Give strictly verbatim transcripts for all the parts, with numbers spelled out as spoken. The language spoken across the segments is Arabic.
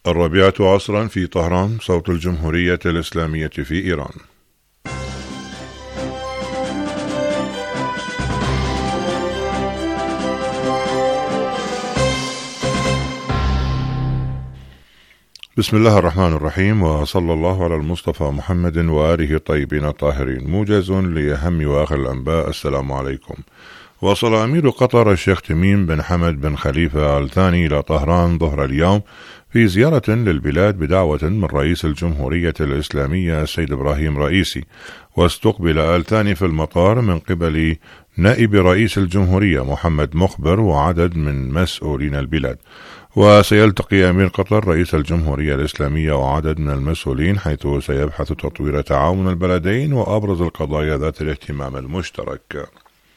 الرابعة عصرا في طهران، صوت الجمهورية الإسلامية في إيران. بسم الله الرحمن الرحيم، وصلى الله على المصطفى محمد وآله الطيبين الطاهرين. موجز لأهم وآخر الأنباء. السلام عليكم. وصل أمير قطر الشيخ تميم بن حمد بن خليفة آل ثاني إلى طهران ظهر اليوم في زيارة للبلاد بدعوة من رئيس الجمهورية الإسلامية السيد إبراهيم رئيسي، واستقبل آل ثاني في المطار من قبل نائب رئيس الجمهورية محمد مخبر وعدد من مسؤولين البلاد. وسيلتقي أمير قطر رئيس الجمهورية الإسلامية وعدد من المسؤولين، حيث سيبحث تطوير تعاون البلدين وأبرز القضايا ذات الاهتمام المشترك.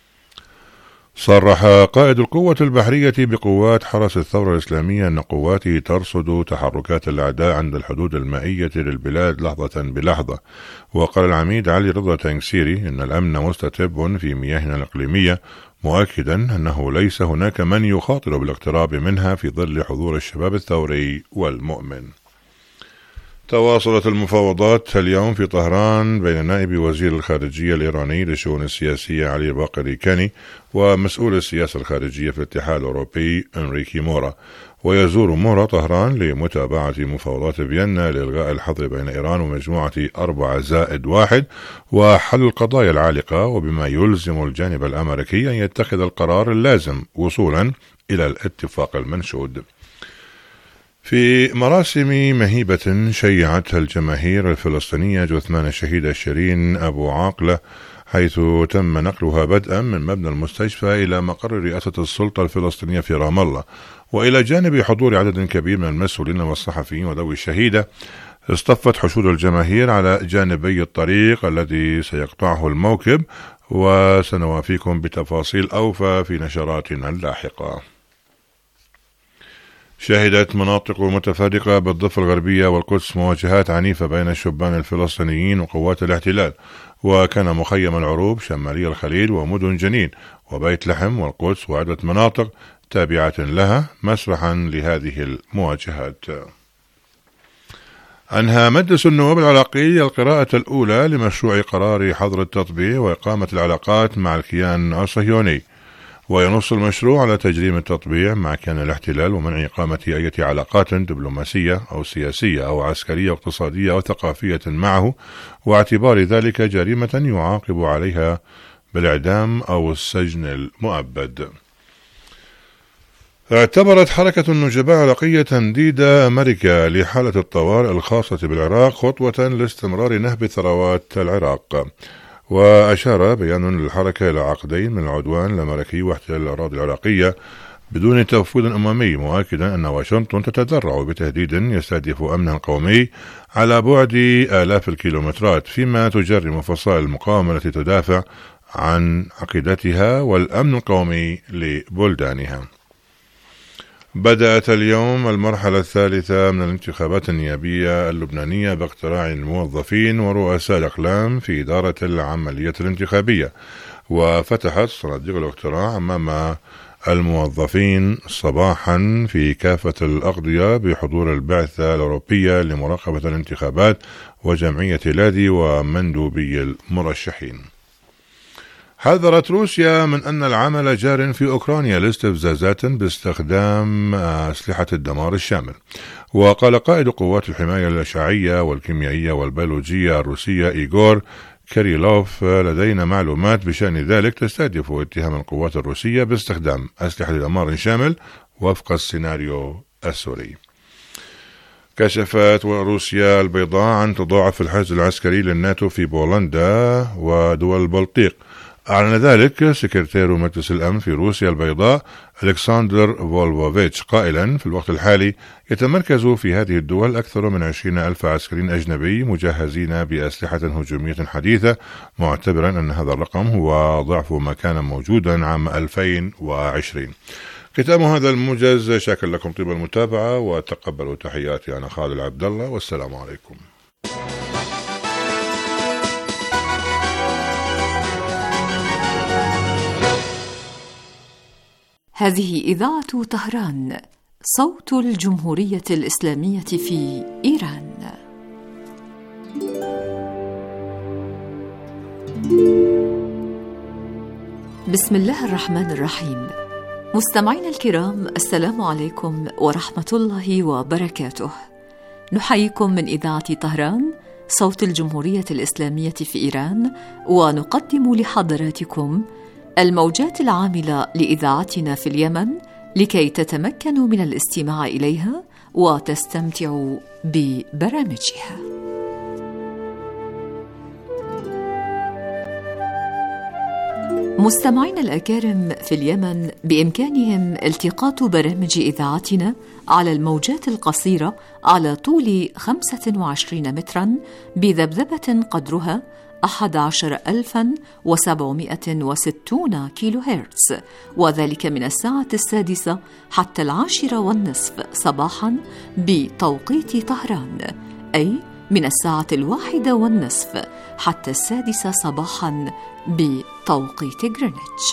صرح قائد القوة البحرية بقوات حرس الثورة الإسلامية أن قواته ترصد تحركات الأعداء عند الحدود المائية للبلاد لحظة بلحظة. وقال العميد علي رضا تنكسيري إن الأمن مستتب في مياهنا الإقليمية، مؤكدا أنه ليس هناك من يخاطر بالاقتراب منها في ظل حضور الشباب الثوري والمؤمن. تواصلت المفاوضات اليوم في طهران بين نائب وزير الخارجية الإيراني للشؤون السياسية علي باقري كاني ومسؤول السياسة الخارجية في الاتحاد الأوروبي إنريكي مورا. ويزور مورا طهران لمتابعة مفاوضات فيينا لإلغاء الحظر بين إيران ومجموعة أربعة زائد واحد وحل القضايا العالقة، وبما يلزم الجانب الأمريكي أن يتخذ القرار اللازم وصولا إلى الاتفاق المنشود. في مراسم مهيبة شيعتها الجماهير الفلسطينية جثمان الشهيدة شيرين أبو عاقلة، حيث تم نقلها بدءا من مبنى المستشفى إلى مقر رئاسة السلطة الفلسطينية في رام الله، وإلى جانب حضور عدد كبير من المسؤولين والصحفيين وذوي الشهيدة. اصطفت حشود الجماهير على جانبي الطريق الذي سيقطعه الموكب، وسنوافيكم بتفاصيل أوفى في نشراتنا اللاحقة. شهدت مناطق متفرقة بالضفة الغربية والقدس مواجهات عنيفة بين الشبان الفلسطينيين وقوات الاحتلال، وكان مخيم العروب شمالي الخليل ومدن جنين وبيت لحم والقدس وعدة مناطق تابعة لها مسرحا لهذه المواجهات. أنهى مجلس النواب العراقي القراءة الأولى لمشروع قرار حظر التطبيع وإقامة العلاقات مع الكيان الصهيوني، وينص المشروع على تجريم التطبيع مع كيان الاحتلال ومنع إقامة أي علاقات دبلوماسية أو سياسية أو عسكرية أو اقتصادية أو ثقافية معه، واعتبار ذلك جريمة يعاقب عليها بالإعدام أو السجن المؤبد. اعتبرت حركة النجباء العراقية تنديد أمريكا لحالة الطوارئ الخاصة بالعراق خطوة لاستمرار نهب ثروات العراق. وأشار بيان للحركة إلى عقدين من العدوان الأمريكي واحتلال الأراضي العراقية بدون تفويض أممي، مؤكدا أن واشنطن تتذرع بتهديد يستهدف أمنها القومي على بعد آلاف الكيلومترات، فيما تجرم فصائل المقاومة التي تدافع عن عقيدتها والأمن القومي لبلدانها. بدأت اليوم المرحلة الثالثة من الانتخابات النيابية اللبنانية باقتراع الموظفين ورؤساء الأقلام في إدارة العملية الانتخابية، وفتحت صناديق الاقتراع أمام الموظفين صباحا في كافة الأقضية بحضور البعثة الأوروبية لمراقبة الانتخابات وجمعية لادي ومندوبي المرشحين. حذرت روسيا من أن العمل جار في أوكرانيا لاستفزازات باستخدام أسلحة الدمار الشامل. وقال قائد قوات الحماية الأشعية والكيميائية والبيولوجية الروسية إيغور كاريلوف: لدينا معلومات بشأن ذلك تستهدف اتهام القوات الروسية باستخدام أسلحة دمار شامل وفق السيناريو السوري. كشفت روسيا البيضاء عن تضاعف الحشد العسكري للناتو في بولندا ودول البلطيق. أعلن ذلك سكرتير مجلس الأمن في روسيا البيضاء ألكسندر فولفوفيتش قائلا: في الوقت الحالي يتمركز في هذه الدول أكثر من عشرين ألف عسكري أجنبي مجهزين بأسلحة هجومية حديثة، معتبرا أن هذا الرقم هو ضعف ما كان موجودا عام ألفين وعشرين. ختام هذا الموجز، شاكر لكم طيب المتابعة وتقبلوا تحياتي، أنا خالد عبد الله، والسلام عليكم. هذه إذاعة طهران صوت الجمهورية الإسلامية في إيران. بسم الله الرحمن الرحيم. مستمعينا الكرام، السلام عليكم ورحمة الله وبركاته. نحييكم من إذاعة طهران صوت الجمهورية الإسلامية في إيران، ونقدم لحضراتكم الموجات العاملة لإذاعتنا في اليمن لكي تتمكنوا من الاستماع إليها وتستمتعوا ببرامجها. مستمعينا الأكارم في اليمن، بإمكانهم التقاط برامج إذاعتنا على الموجات القصيرة على طول خمسة وعشرين متراً بذبذبة قدرها أحد عشر ألفاً وسبعمائة وستون كيلو هرتز، وذلك من الساعة السادسة حتى العاشرة والنصف صباحاً بتوقيت طهران، أي من الساعة الواحدة والنصف حتى السادسة صباحاً بتوقيت غرينتش.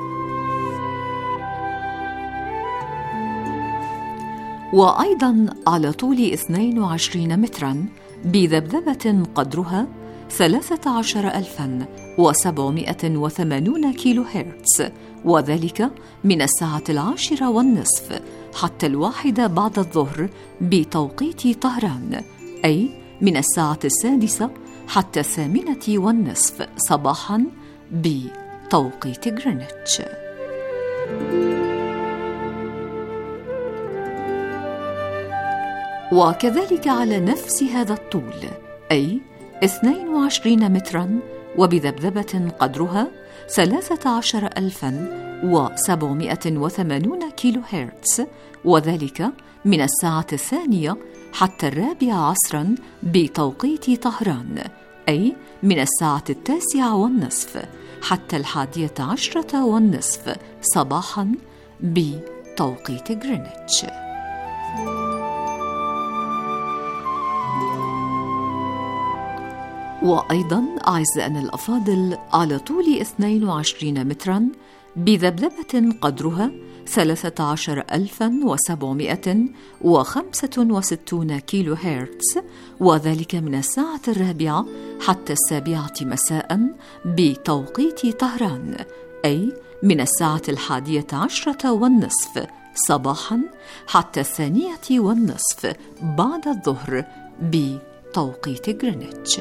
وأيضاً على طول اثنين وعشرين متراً بذبذبة قدرها ثلاثة عشر ألفاً وسبعمائة وثمانون كيلو هرتز، وذلك من الساعة العاشرة والنصف حتى الواحدة بعد الظهر بتوقيت طهران، أي من الساعة السادسة حتى الثامنة والنصف صباحاً بتوقيت غرينتش. وكذلك على نفس هذا الطول، أي اثنين وعشرين متراً وبذبذبة قدرها ثلاثة عشر ألفاً وسبعمائة وثمانون كيلو هرتز، وذلك من الساعة الثانية حتى الرابعة عصراً بتوقيت طهران، أي من الساعة التاسعة والنصف حتى الحادية عشرة والنصف صباحاً بتوقيت غرينتش. وأيضاً أعزائنا الأفاضل على طول اثنين وعشرين متراً بذبذبة قدرها ثلاثة عشر ألفاً وسبعمائة وخمسة وستون كيلو هرتز، وذلك من الساعة الرابعة حتى السابعة مساءً بتوقيت طهران، أي من الساعة الحادية عشرة والنصف صباحاً حتى الثانية والنصف بعد الظهر بتوقيت غرينتش.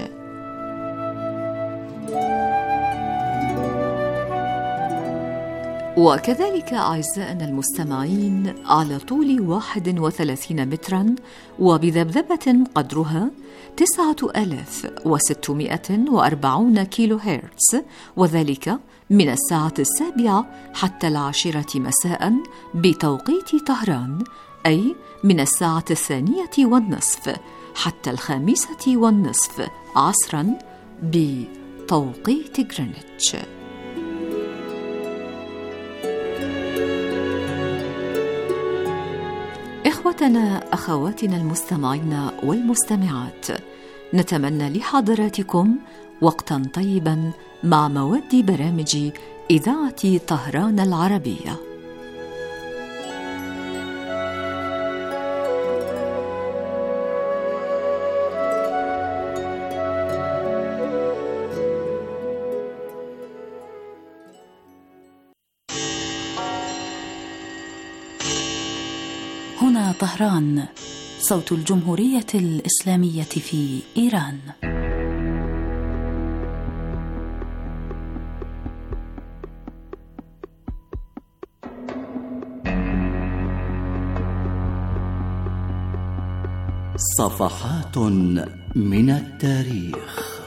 وكذلك أعزائنا المستمعين على طول واحد وثلاثين متراً وبذبذبة قدرها تسعة آلاف وستمائة وأربعين كيلو هرتز، وذلك من الساعة السابعة حتى العاشرة مساء بتوقيت طهران، أي من الساعة الثانية والنصف حتى الخامسة والنصف عصراً بتوقيت غرينتش. إخوتنا أخواتنا المستمعين والمستمعات، نتمنى لحضراتكم وقتاً طيباً مع مواد برامج إذاعة طهران العربية. هنا طهران صوت الجمهورية الإسلامية في إيران. صفحات من التاريخ.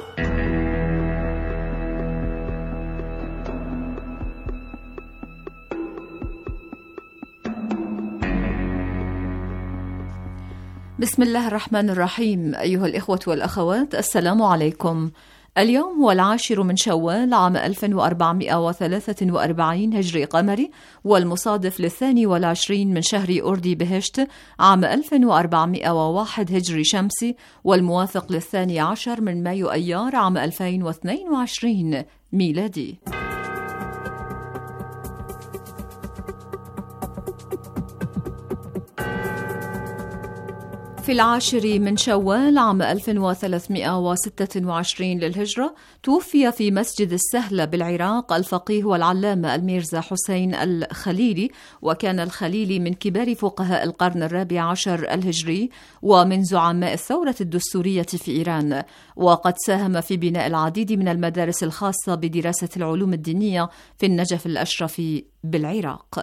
بسم الله الرحمن الرحيم. أيها الإخوة والأخوات، السلام عليكم. اليوم هو العاشر من شوال عام ألف وأربعمائة وثلاثة وأربعين هجري قمري، والمصادف للثاني والعشرين من شهر أردي بهشت عام ألف وأربعمائة وواحد هجري شمسي، والموافق للثاني عشر من مايو أيار عام ألفين واثنين وعشرين ميلادي. في العاشر من شوال عام ألف وثلاثمئة وستة وعشرين للهجرة توفي في مسجد السهلة بالعراق الفقيه والعلامة الميرزا حسين الخليلي، وكان الخليلي من كبار فقهاء القرن الرابع عشر الهجري ومن زعماء الثورة الدستورية في إيران، وقد ساهم في بناء العديد من المدارس الخاصة بدراسة العلوم الدينية في النجف الأشرف بالعراق.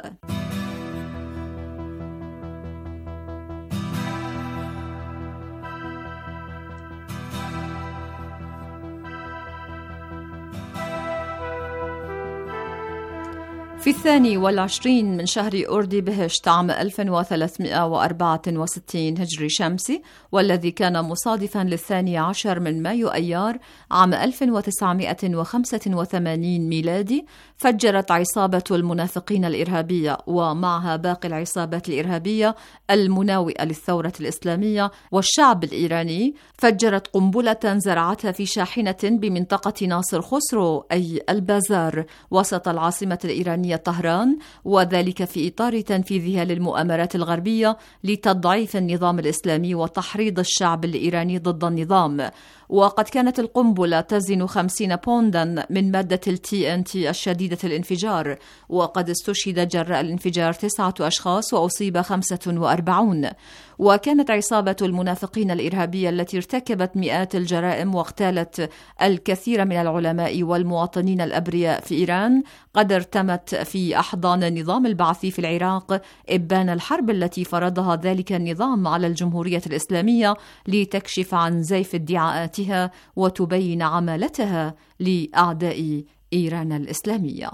في الثاني والعشرين من شهر أردي بهشت عام ألف وثلاثمئة وأربعة وستين هجري شمسي، والذي كان مصادفا للثاني عشر من مايو أيار عام ألف وتسعمئة وخمسة وثمانين ميلادي، فجرت عصابة المنافقين الإرهابية ومعها باقي العصابات الإرهابية المناوئة للثورة الإسلامية والشعب الإيراني، فجرت قنبلة زرعتها في شاحنة بمنطقة ناصر خسرو أي البازار وسط العاصمة الإيرانية طهران، وذلك في إطار تنفيذها للمؤامرات الغربية لتضعيف النظام الإسلامي وتحريض الشعب الإيراني ضد النظام. وقد كانت القنبلة تزن خمسين بوندا من مادة التي ان تي الشديدة الانفجار، وقد استشهد جراء الانفجار تسعة أشخاص وأصيب خمسة وأربعون. وكانت عصابة المنافقين الإرهابية التي ارتكبت مئات الجرائم واغتالت الكثير من العلماء والمواطنين الأبرياء في إيران قد ارتمت في أحضان النظام البعثي في العراق إبان الحرب التي فرضها ذلك النظام على الجمهورية الإسلامية لتكشف عن زيف ادعاءاتها وتبين عمالتها لأعداء إيران الإسلامية.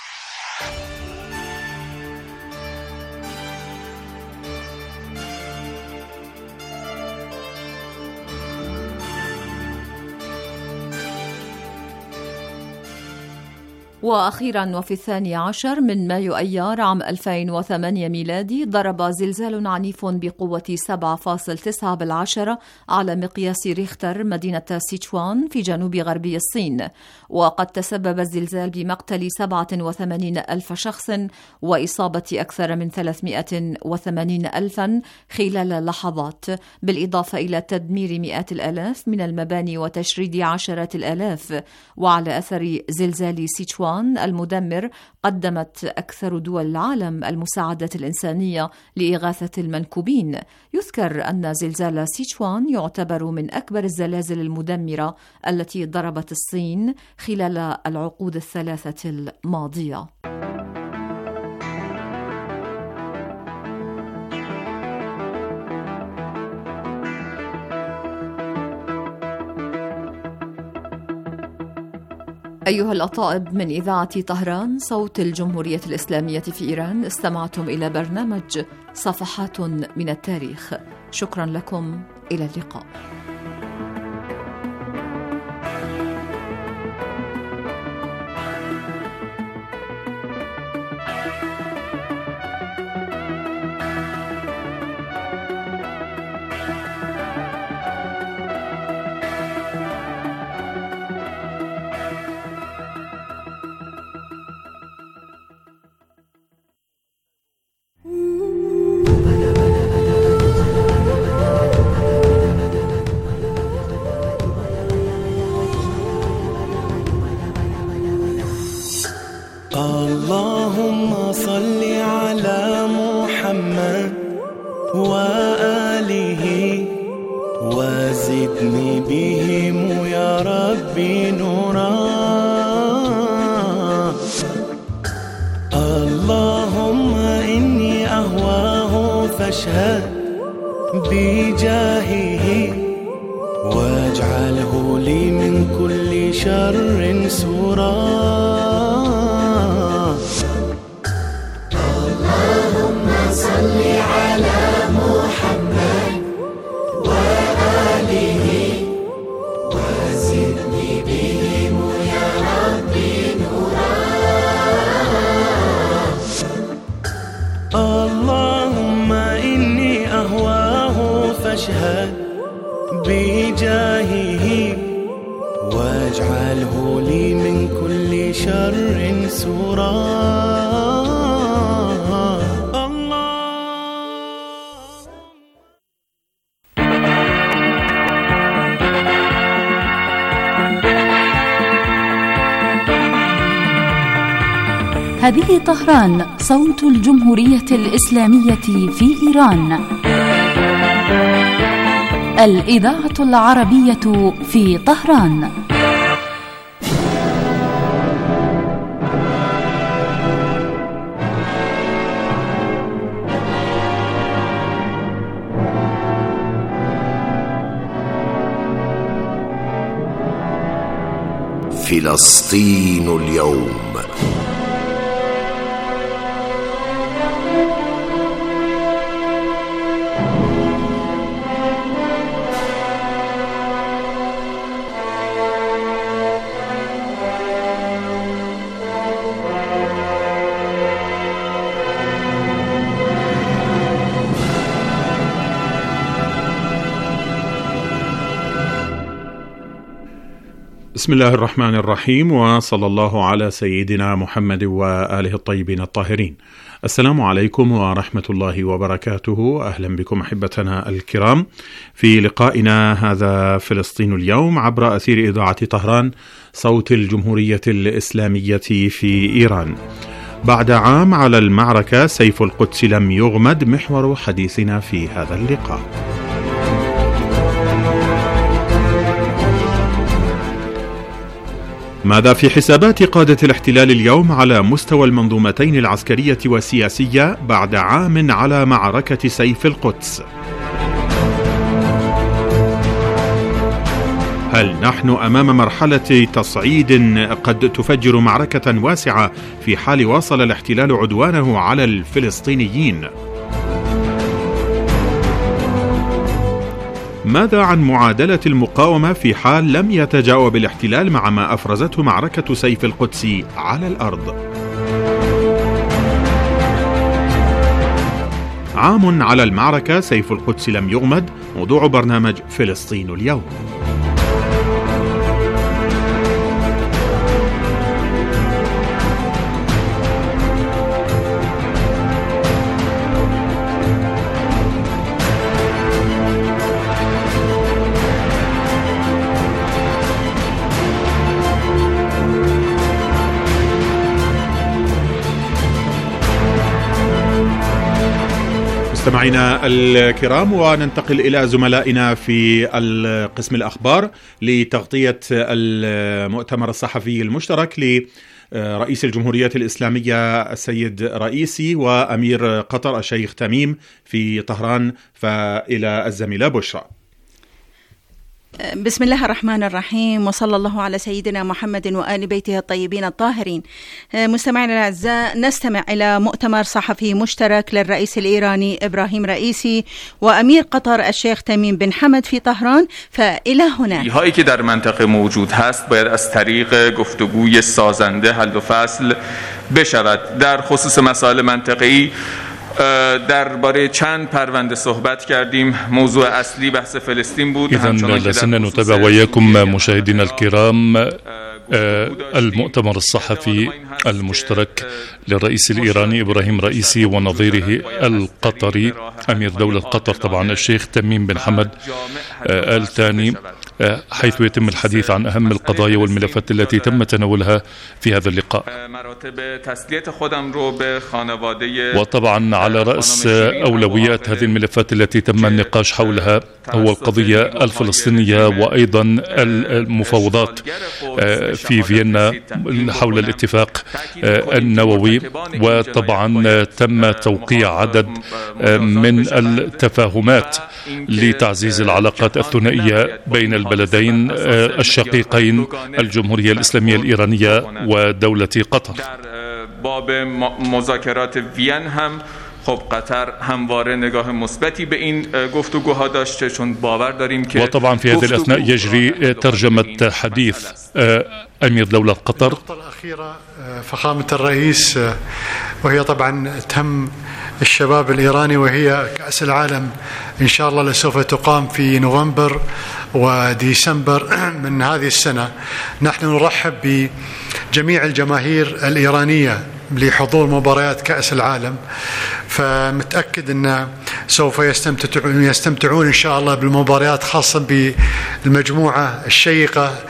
وأخيرا وفي الثاني عشر من مايو أيار عام ألفين وثمانية ميلادي ضرب زلزال عنيف بقوة سبعة فاصلة تسعة بالعشرة على مقياس ريختر مدينة سيتشوان في جنوب غربي الصين، وقد تسبب الزلزال بمقتل سبعة وثمانين ألف شخص وإصابة أكثر من ثلاثمئة وثمانين ألفا خلال لحظات، بالإضافة إلى تدمير مئات الآلاف من المباني وتشريد عشرات الآلاف. وعلى أثر زلزال سيتشوان المدمر قدمت أكثر دول العالم المساعدات الإنسانية لإغاثة المنكوبين. يذكر أن زلزال سيتشوان يعتبر من أكبر الزلازل المدمرة التي ضربت الصين خلال العقود الثلاثة الماضية. أيها الأطائب، من إذاعة طهران صوت الجمهورية الإسلامية في إيران، استمعتم إلى برنامج صفحات من التاريخ. شكرا لكم، إلى اللقاء. اللهم صل على محمد وآله وزدني بهم يا ربي نورا. اللهم إني أهواه فاشهد بجاهه واجعله لي من كل شر سورا. صل على محمد وآله وزدني بهم يا ربي نورا. اللهم إني أهواه فاشهد بجاهه واجعله لي من كل شر سورا. هذه طهران، صوت الجمهورية الإسلامية في إيران. الإذاعة العربية في طهران. فلسطين اليوم. بسم الله الرحمن الرحيم، وصلى الله على سيدنا محمد وآله الطيبين الطاهرين. السلام عليكم ورحمة الله وبركاته. أهلا بكم أحبتنا الكرام في لقائنا هذا فلسطين اليوم عبر أثير إذاعة طهران، صوت الجمهورية الإسلامية في إيران. بعد عام على المعركة سيف القدس لم يغمد، محور حديثنا في هذا اللقاء. ماذا في حسابات قادة الاحتلال اليوم على مستوى المنظومتين العسكرية والسياسية بعد عام على معركة سيف القدس؟ هل نحن أمام مرحلة تصعيد قد تفجر معركة واسعة في حال واصل الاحتلال عدوانه على الفلسطينيين؟ ماذا عن معادلة المقاومة في حال لم يتجاوب الاحتلال مع ما أفرزته معركة سيف القدس على الأرض؟ عام على المعركة سيف القدس لم يغمد، موضوع برنامج فلسطين اليوم. مستمعينا الكرام، وننتقل إلى زملائنا في القسم الأخبار لتغطية المؤتمر الصحفي المشترك لرئيس الجمهورية الإسلامية السيد رئيسي وأمير قطر الشيخ تميم في طهران. فإلى الزميلة بشرى. بسم الله الرحمن الرحيم، وصلى الله على سيدنا محمد وآل بيته الطيبين الطاهرين. مستمعينا الأعزاء، نستمع إلى مؤتمر صحفي مشترك للرئيس الإيراني إبراهيم رئیسی وأمير قطر الشيخ تميم بن حمد في طهران. فإلى هنا هایی که در منطقه موجود هست باید از طریق گفتگوی سازنده حل و فصل بشود. در خصوص مسائل منطقه‌ای درباره چند پرونده صحبت کردیم. موضوع اصلی بحث فلسطین بود. إذن لسنا نتابع وياكم مشاهدينا الكرام المؤتمر الصحفي المشترك للرئيس الإيراني إبراهيم رئيسي ونظيره القطري أمير دولة قطر طبعا الشيخ تميم بن حمد آل ثاني، حيث يتم الحديث عن أهم القضايا والملفات التي تم تناولها في هذا اللقاء. وطبعا على رأس أولويات هذه الملفات التي تم النقاش حولها هو القضية الفلسطينية، وأيضا المفاوضات في فيينا حول الاتفاق النووي. وطبعا تم توقيع عدد من التفاهمات لتعزيز العلاقات الثنائية بين البلدين الشقيقين الجمهورية الإسلامية الإيرانية ودولة قطر. باب مذاکرات وین هم خب قطر همواره نگاه مثبتی به این گفتگوها داشته، چون باور داریم که وطبعا في هذه الأثناء يجري ترجمة حديث أمير دولة قطر. النقطة الأخيرة فخامة الرئيس، وهي طبعا تهم الشباب الإيراني، وهي كأس العالم إن شاء الله اللي سوف تقام في نوفمبر وديسمبر من هذه السنة. نحن نرحب بجميع الجماهير الإيرانية لحضور مباريات كأس العالم، فمتأكد أن سوف يستمتعون يستمتعون إن شاء الله بالمباريات، خاصة بالمجموعة الشيقة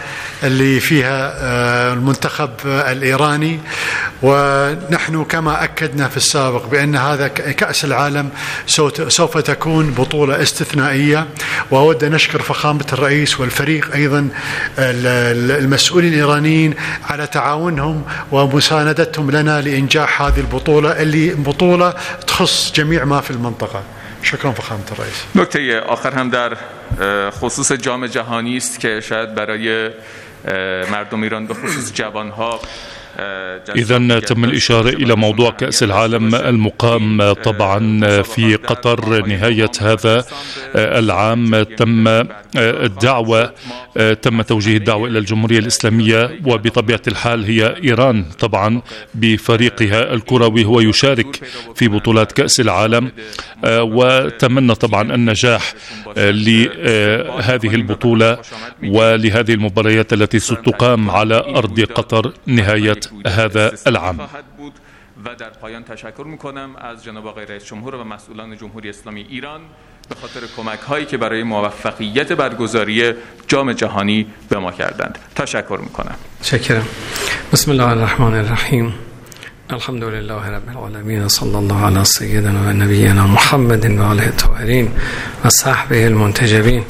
اللي فيها المنتخب الإيراني. ونحن كما أكدنا في السابق بأن هذا كأس العالم سوف تكون بطولة استثنائية، وأود أن أشكر فخامة الرئيس والفريق أيضا المسؤولين الإيرانيين على تعاونهم ومساندتهم لنا لإنجاح هذه البطولة اللي بطولة تخص جميع ما في المنطقة. شكرا فخامة الرئيس. نکته آخر هم در خصوص جام جهانی است که شاید برای مردم ایران به خصوص جوانها إذن تم الإشارة إلى موضوع كأس العالم المقام طبعا في قطر نهاية هذا العام. تم الدعوة تم توجيه الدعوة إلى الجمهورية الإسلامية، وبطبيعة الحال هي إيران طبعا بفريقها الكروي هو يشارك في بطولات كأس العالم، وتمنى طبعا النجاح لهذه البطولة ولهذه المباريات التي ستقام على أرض قطر نهاية هذا العام. و در پایان تشکر میکنم از جناب آقای رئیس جمهور و مسئولان جمهوری اسلامی ایران به خاطر کمک هایی که برای موفقیت برگزاری جام جهانی به ما کردند. تشکر میکنم. شکرم. بسم الله الرحمن الرحیم. الحمد لله رب العالمین، صلی الله علی سیدنا و نبینا محمد و آله الطاهرین و صحبه المنتجبین.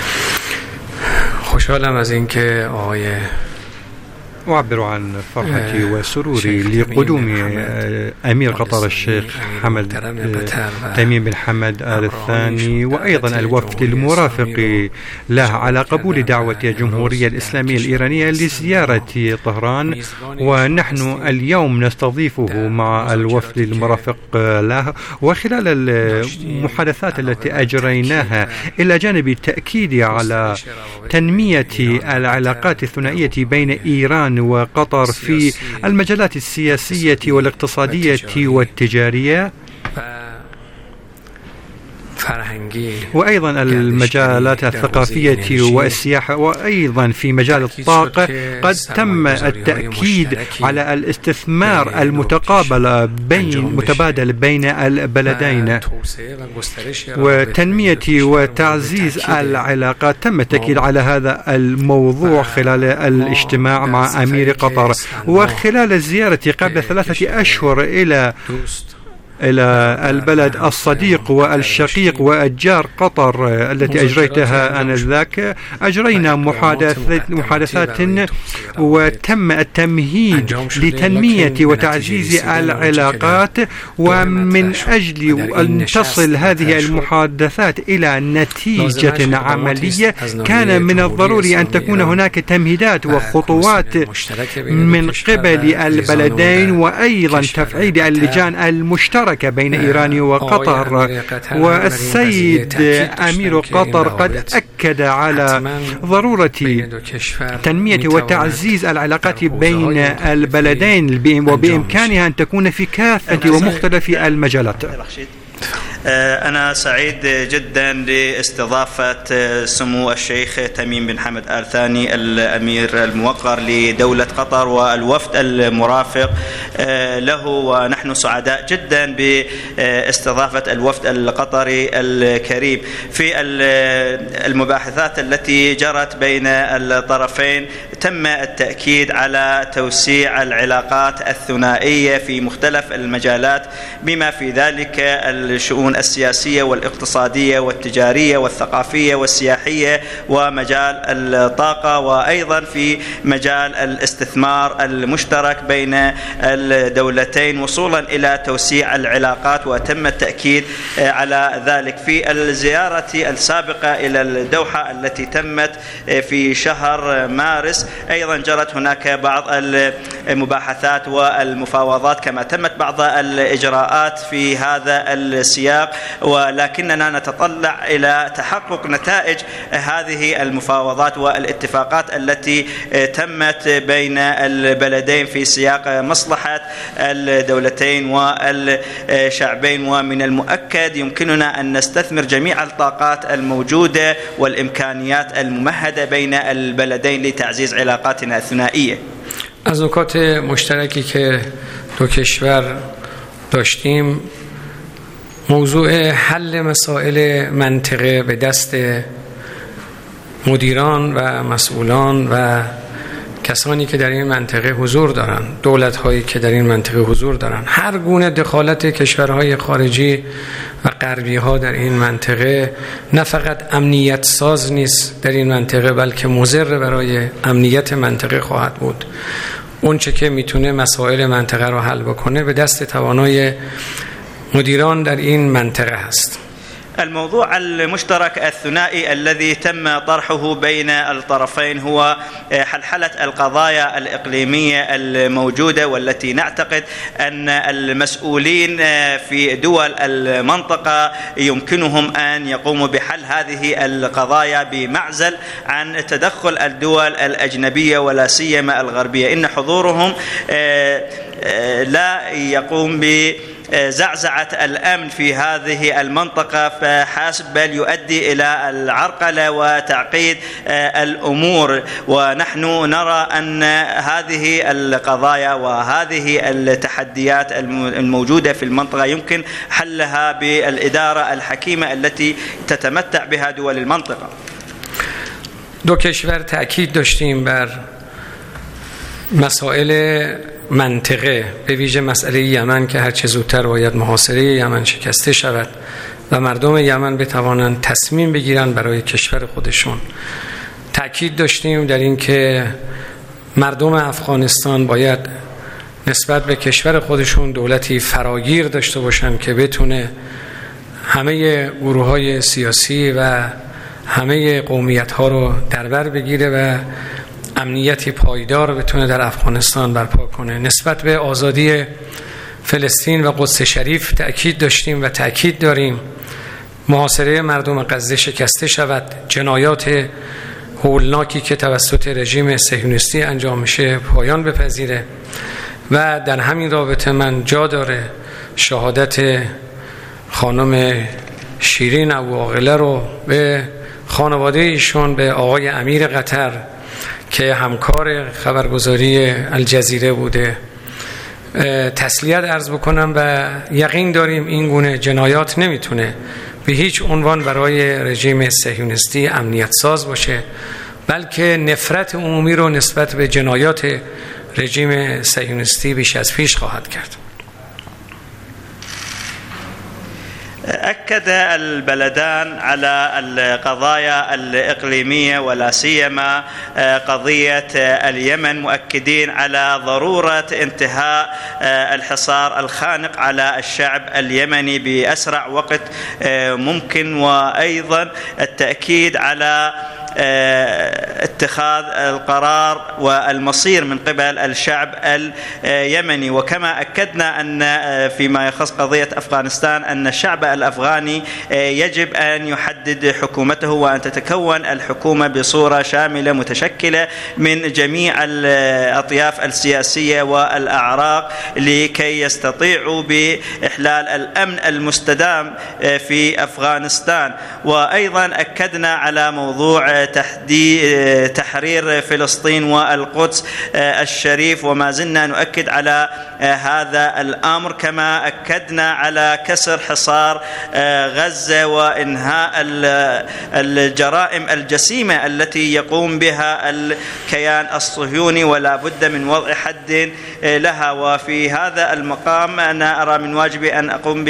خوشحالم از اینکه آقای أعبر عن فرحتي وسروري لقدوم أمير قطر الشيخ حمد تميم بن حمد آل الثاني وأيضا الوفد المرافق له على قبول دعوة الجمهورية الإسلامية الإيرانية لزيارة طهران، ونحن اليوم نستضيفه مع الوفد المرافق له. وخلال المحادثات التي أجريناها إلى جانب التأكيد على تنمية العلاقات الثنائية بين إيران وقطر في المجالات السياسية والاقتصادية والتجارية وأيضا المجالات الثقافية والسياحة، وأيضا في مجال الطاقة قد تم التأكيد على الاستثمار المتقابل بين متبادل بين البلدين وتنمية وتعزيز العلاقات. تم التأكيد على هذا الموضوع خلال الاجتماع مع أمير قطر. وخلال الزيارة قبل ثلاثة أشهر إلى إلى البلد الصديق والشقيق والجار قطر التي أجريتها آنذاك، أجرينا محادثات وتم التمهيد لتنمية وتعزيز العلاقات. ومن أجل أن تصل هذه المحادثات إلى نتيجة عملية كان من الضروري أن تكون هناك تمهيدات وخطوات من قبل البلدين، وأيضا تفعيل اللجان المشتركة بين إيران وقطر. والسيد أمير قطر قد أكد على ضرورة تنمية وتعزيز العلاقات بين البلدين وبإمكانها أن تكون في كافة ومختلف المجالات. أنا سعيد جدا لاستضافة سمو الشيخ تميم بن حمد آل ثاني الأمير الموقر لدولة قطر والوفد المرافق له، ونحن سعداء جدا باستضافة الوفد القطري الكريم. في المباحثات التي جرت بين الطرفين تم التأكيد على توسيع العلاقات الثنائية في مختلف المجالات بما في ذلك الشؤون السياسية والاقتصادية والتجارية والثقافية والسياحية ومجال الطاقة، وأيضا في مجال الاستثمار المشترك بين الدولتين وصولا إلى توسيع العلاقات. وتم التأكيد على ذلك في الزيارة السابقة إلى الدوحة التي تمت في شهر مارس. أيضا جرت هناك بعض المباحثات والمفاوضات كما تمت بعض الإجراءات في هذا السياق، ولكننا نتطلع إلى تحقق نتائج هذه المفاوضات والاتفاقات التي تمت بين البلدين في سياق مصلحة الدولتين والشعبين. ومن المؤكد يمكننا أن نستثمر جميع الطاقات الموجودة والإمكانيات الممهدة بين البلدين لتعزيز علاقاتنا الثنائية. از نکات مشترکی که دو کشور داشتیم موضوع حل مسائل منطقه به دست مدیران و مسئولان و کسانی که در این منطقه حضور دارن، دولت‌هایی که در این منطقه حضور دارن. هر گونه دخالت کشورهای خارجی و غربی‌ها در این منطقه نه فقط امنیت ساز نیست در این منطقه، بلکه مضر برای امنیت منطقه خواهد بود. اون چه که میتونه مسائل منطقه رو حل بکنه به دست توانای مدیران در این منطقه هست. الموضوع المشترك الثنائي الذي تم طرحه بين الطرفين هو حلحلة القضايا الإقليمية الموجودة، والتي نعتقد أن المسؤولين في دول المنطقة يمكنهم أن يقوموا بحل هذه القضايا بمعزل عن تدخل الدول الأجنبية ولا سيما الغربية. إن حضورهم لا يقوم ب زعزعة الأمن في هذه المنطقة فحسب، بل يؤدي إلى العرقلة وتعقيد الأمور. ونحن نرى أن هذه القضايا وهذه التحديات الموجودة في المنطقة يمكن حلها بالإدارة الحكيمة التي تتمتع بها دول المنطقة. دو کشور تأکید داشتیم بر مسائل منطقه، به ویژه مسئله یمن که هر چه زودتر باید محاصره یمن شکسته شود و مردم یمن بتوانند تصمیم بگیرند برای کشور خودشون. تأکید داشتیم در این که مردم افغانستان باید نسبت به کشور خودشون دولتی فراگیر داشته باشند که بتونه همه گروه‌های سیاسی و همه قومیت‌ها رو در بر بگیره و امنیتی پایدار بتونه در افغانستان برپا کنه. نسبت به آزادی فلسطین و قدس شریف تأکید داشتیم و تأکید داریم محاصره مردم غزه شکسته شود، جنایات هولناکی که توسط رژیم صهیونیستی انجام میشه پایان بپذیره. و در همین رابطه من جا داره شهادت خانم شیرین ابوعاقله رو به خانواده ایشون، به آقای امیر قطر که همکار خبرگزاری الجزیره بوده تسلیت عرض بکنم و یقین داریم این گونه جنایات نمیتونه به هیچ عنوان برای رژیم صهیونیستی امنیت ساز باشه، بلکه نفرت عمومی رو نسبت به جنایات رژیم صهیونیستی بیش از پیش خواهد کرد. أكد البلدان على القضايا الإقليمية ولا سيما قضية اليمن، مؤكدين على ضرورة انتهاء الحصار الخانق على الشعب اليمني بأسرع وقت ممكن، وأيضا التأكيد على اتخاذ القرار والمصير من قبل الشعب اليمني. وكما أكدنا أن فيما يخص قضية أفغانستان أن الشعب الأفغاني يجب أن يحدد حكومته وأن تتكون الحكومة بصورة شاملة متشكلة من جميع الأطياف السياسية والأعراق لكي يستطيعوا بإحلال الأمن المستدام في أفغانستان. وأيضا أكدنا على موضوع تحرير فلسطين والقدس الشريف، وما زلنا نؤكد على هذا الأمر. كما أكدنا على كسر حصار غزة وإنهاء الجرائم الجسيمة التي يقوم بها الكيان الصهيوني، ولا بد من وضع حد لها. وفي هذا المقام أنا أرى من واجبي أن أقوم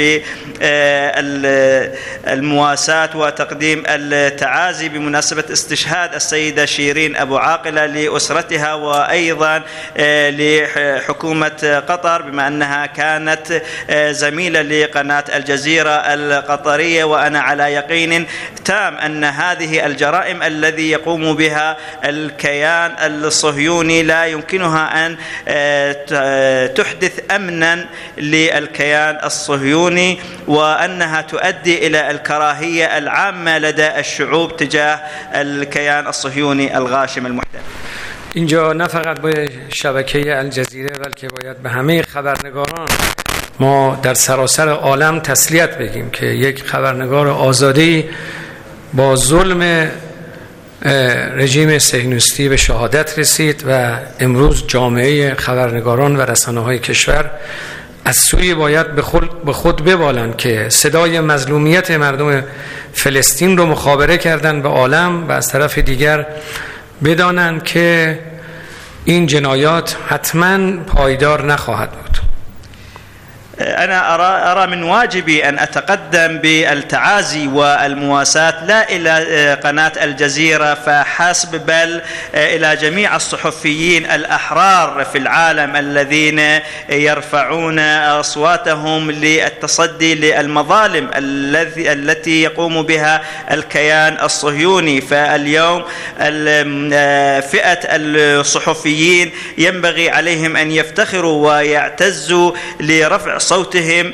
بالمواساة وتقديم التعازي بمناسبة استشهاد السيدة شيرين أبوعاقلة لأسرتها، وأيضا لحكومة قطر بما أنها كانت زميلة لقناة الجزيرة القطرية. وأنا على يقين تام أن هذه الجرائم الذي يقوم بها الكيان الصهيوني لا يمكنها أن تحدث أمنا للكيان الصهيوني، وأنها تؤدي إلى الكراهية العامة لدى الشعوب تجاه الكيان الصهيوني الغاشم المحتل. اینجا نه فقط به شبکه الجزیره بلکه باید به همه خبرنگاران ما در سراسر عالم تسلیت بگیم که یک خبرنگار آزادی با ظلم رژیم صهیونیستی به شهادت رسید و امروز جامعه خبرنگاران و رسانه‌های کشور از سوی باید به خود, به خود ببالند که صدای مظلومیت مردم فلسطین رو مخابره کردن به عالم و از طرف دیگر بدانند که این جنایات حتما پایدار نخواهد بود. أنا أرى أرى من واجبي أن أتقدم بالتعازي والمواساة لا إلى قناة الجزيرة فحسب بل إلى جميع الصحفيين الأحرار في العالم الذين يرفعون أصواتهم للتصدي للمظالم الذي التي يقوم بها الكيان الصهيوني. فاليوم فئة الصحفيين ينبغي عليهم أن يفتخروا ويعتزوا لرفع صوتهم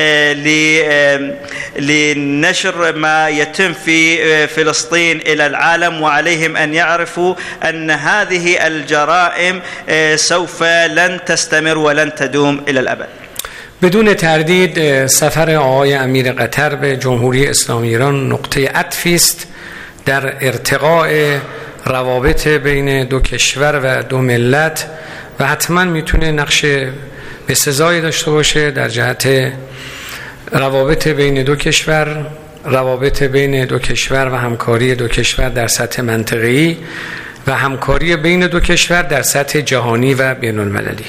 لنشر ما يتم في فلسطين إلى العالم، وعليهم أن يعرفوا أن هذه الجرائم سوف لن تستمر ولن تدوم إلى الأبد. بدون تردید سفر آقای امیر قطر به جمهوری اسلامی ایران نقطه عطفی است در ارتقاء روابط بین دو کشور و دو ملت و حتما میتونه نقش به سزایی داشته باشه در جهت روابط بین دو کشور، روابط بین دو کشور و همکاری دو کشور در سطح منطقه‌ای و همکاری بین دو کشور در سطح جهانی و بین المللی.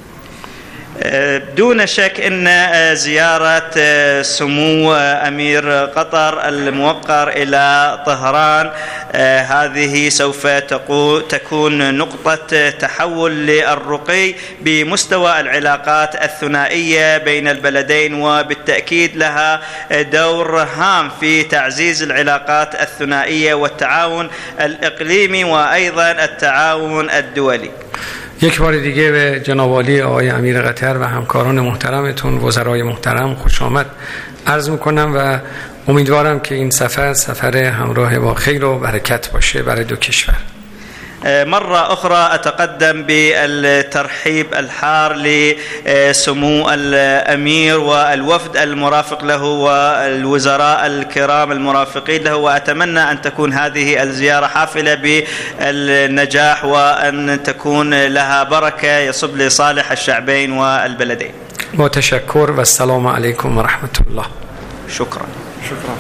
دون شك أن زيارة سمو أمير قطر الموقر إلى طهران هذه سوف تكون نقطة تحول للرقي بمستوى العلاقات الثنائية بين البلدين، وبالتأكيد لها دور هام في تعزيز العلاقات الثنائية والتعاون الإقليمي وأيضا التعاون الدولي. یک بار دیگه به جناب عالی آقای امیر قطر و همکاران محترمتون، وزرای محترم خوش آمد عرض میکنم و امیدوارم که این سفر سفر همراه با خیر و برکت باشه برای دو کشور. مرة أخرى أتقدم بالترحيب الحار لسمو الأمير والوفد المرافق له والوزراء الكرام المرافقين له، وأتمنى أن تكون هذه الزيارة حافلة بالنجاح وأن تكون لها بركة يصب لصالح الشعبين والبلدين. متشكر والسلام عليكم ورحمة الله. شكرا. شكرا.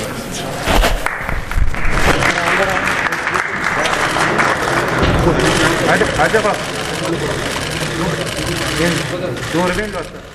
هذا هذا دور بين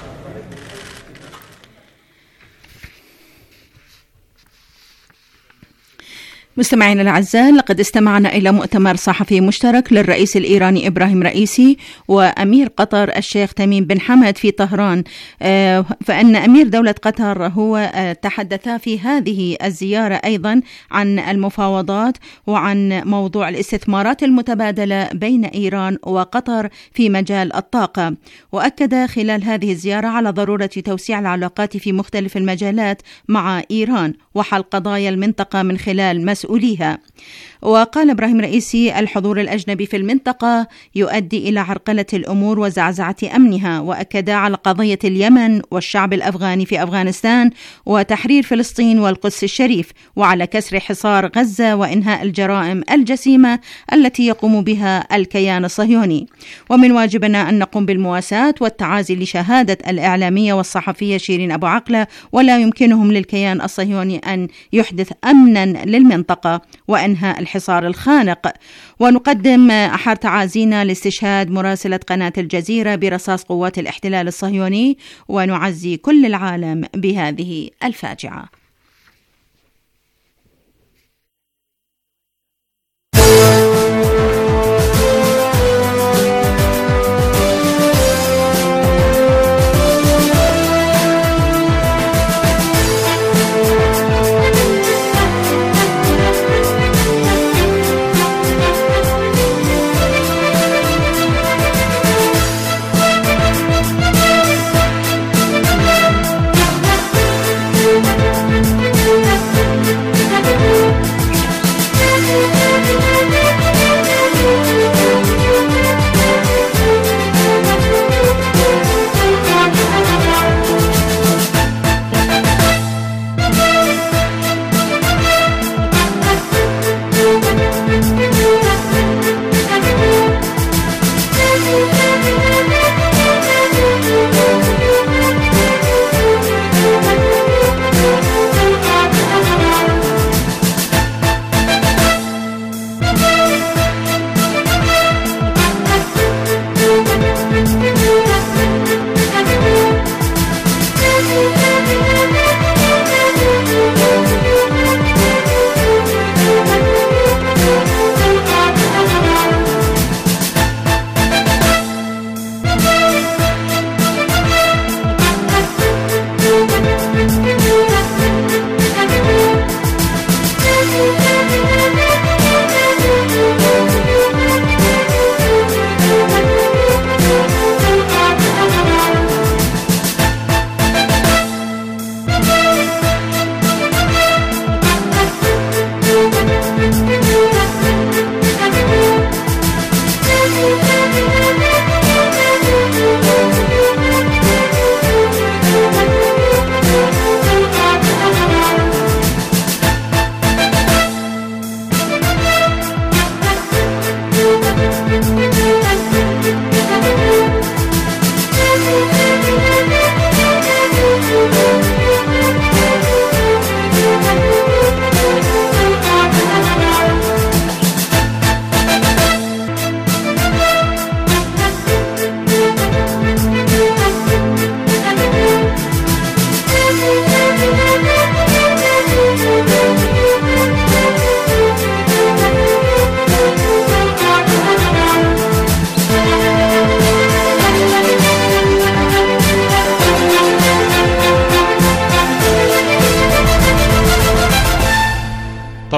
مستمعينا الأعزاء، لقد استمعنا إلى مؤتمر صحفي مشترك للرئيس الإيراني إبراهيم رئيسي وأمير قطر الشيخ تميم بن حمد في طهران، فإن أمير دولة قطر هو تحدث في هذه الزيارة أيضا عن المفاوضات وعن موضوع الاستثمارات المتبادلة بين إيران وقطر في مجال الطاقة، وأكد خلال هذه الزيارة على ضرورة توسيع العلاقات في مختلف المجالات مع إيران وحل قضايا المنطقة من خلال مسؤوليها. وقال إبراهيم رئيسي الحضور الأجنبي في المنطقة يؤدي إلى عرقلة الأمور وزعزعة أمنها، وأكد على قضية اليمن والشعب الأفغاني في أفغانستان وتحرير فلسطين والقدس الشريف، وعلى كسر حصار غزة وإنهاء الجرائم الجسيمة التي يقوم بها الكيان الصهيوني. ومن واجبنا أن نقوم بالمواساة والتعازي لشهادة الإعلامية والصحفية شيرين أبو عقلة، ولا يمكنهم للكيان الصهيوني أن يحدث أمنا للمنطقة وإنهاء الحصار الخانق. ونقدم أحر تعازينا لاستشهاد مراسلة قناة الجزيرة برصاص قوات الاحتلال الصهيوني، ونعزي كل العالم بهذه الفاجعة.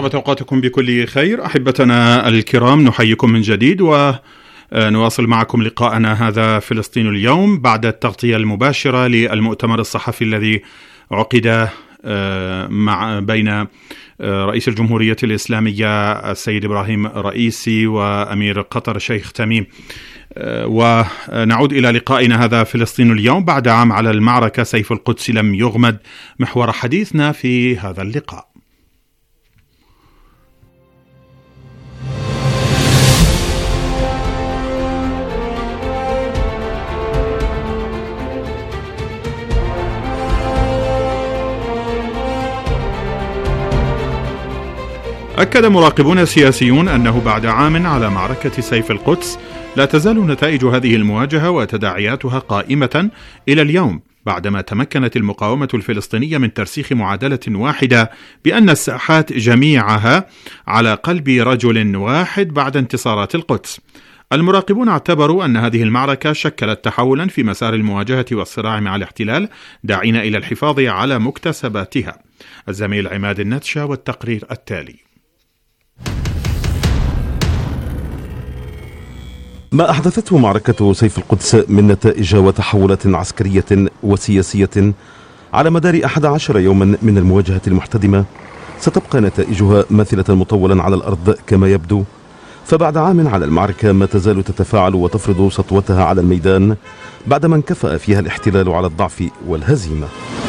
طابت أوقاتكم بكل خير. أحبتنا الكرام، نحييكم من جديد ونواصل معكم لقاءنا هذا فلسطين اليوم بعد التغطية المباشرة للمؤتمر الصحفي الذي عقد مع بين رئيس الجمهورية الإسلامية السيد إبراهيم رئيسي وأمير قطر الشيخ تميم. ونعود إلى لقائنا هذا فلسطين اليوم بعد عام على المعركة، سيف القدس لم يغمد، محور حديثنا في هذا اللقاء. أكد مراقبون سياسيون أنه بعد عام على معركة سيف القدس لا تزال نتائج هذه المواجهة وتداعياتها قائمة إلى اليوم، بعدما تمكنت المقاومة الفلسطينية من ترسيخ معادلة واحدة بأن الساحات جميعها على قلب رجل واحد بعد انتصارات القدس. المراقبون اعتبروا أن هذه المعركة شكلت تحولا في مسار المواجهة والصراع مع الاحتلال، داعين إلى الحفاظ على مكتسباتها. الزميل عماد النتشا والتقرير التالي. ما أحدثته معركة سيف القدس من نتائج وتحولات عسكرية وسياسية على مدار أحد عشر يوما من المواجهة المحتدمة ستبقى نتائجها ماثلة مطولا على الأرض كما يبدو، فبعد عام على المعركة ما تزال تتفاعل وتفرض سطوتها على الميدان بعدما انكفأ فيها الاحتلال على الضعف والهزيمة.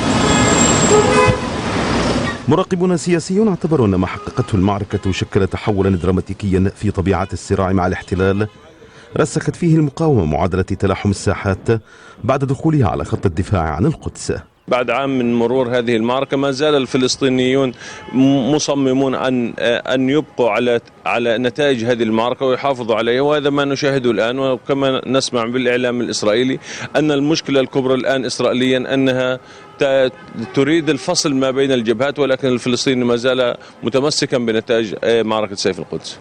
مراقبون سياسيون اعتبروا أن ما حققته المعركة شكل تحولا دراماتيكيا في طبيعة الصراع مع الاحتلال، رسخت فيه المقاومة معادلة تلاحم الساحات بعد دخولها على خط الدفاع عن القدس. بعد عام من مرور هذه المعركة ما زال الفلسطينيون مصممون أن أن يبقوا على على نتائج هذه المعركة ويحافظوا عليها، وهذا ما نشاهده الآن. وكما نسمع بالإعلام الإسرائيلي أن المشكلة الكبرى الآن إسرائيليا أنها تريد الفصل ما بين الجبهات، ولكن الفلسطيني ما زال متمسكا بنتائج معركة سيف القدس.